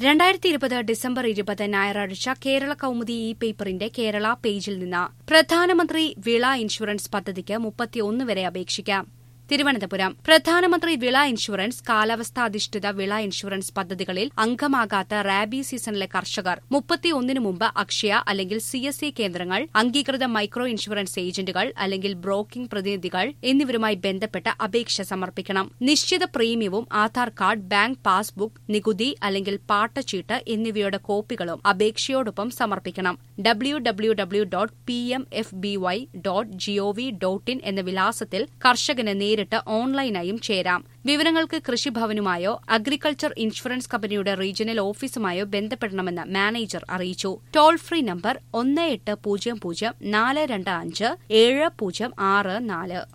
2020 December 20 ഞായറാഴ്ച കേരള കൗമുദി പേപ്പറിന്റെ കേരള പേജിൽ നിന്ന് പ്രധാനമന്ത്രി വിള ഇൻഷുറൻസ് പദ്ധതിക്ക് 31 വരെ അപേക്ഷിക്കാം. തിരുവനന്തപുരം പ്രധാനമന്ത്രി വിള ഇൻഷുറൻസ് കാലാവസ്ഥാധിഷ്ഠിത വിള ഇൻഷുറൻസ് പദ്ധതികളിൽ അംഗമാകാത്ത റാബി സീസണിലെ കർഷകർ 31 മുമ്പ് അക്ഷയ അല്ലെങ്കിൽ CSC കേന്ദ്രങ്ങൾ, അംഗീകൃത മൈക്രോ ഇൻഷുറൻസ് ഏജന്റുകൾ അല്ലെങ്കിൽ ബ്രോക്കിംഗ് പ്രതിനിധികൾ എന്നിവരുമായി ബന്ധപ്പെട്ട് അപേക്ഷ സമർപ്പിക്കണം. നിശ്ചിത പ്രീമിയവും ആധാർ കാർഡ്, ബാങ്ക് പാസ്ബുക്ക്, നികുതി അല്ലെങ്കിൽ പാട്ടച്ചീട്ട് എന്നിവയുടെ കോപ്പികളും അപേക്ഷയോടൊപ്പം സമർപ്പിക്കണം. www.pmfby.gov.in എന്ന വിലാസത്തിൽ കർഷകന് നേരിട്ട് ഓൺലൈനായും ചേരാം. വിവരങ്ങൾക്ക് കൃഷിഭവനുമായോ അഗ്രികൾച്ചർ ഇൻഷുറൻസ് കമ്പനിയുടെ റീജിയണൽ ഓഫീസുമായോ ബന്ധപ്പെടണമെന്ന് മാനേജർ അറിയിച്ചു. Toll free number 1800 425 7064.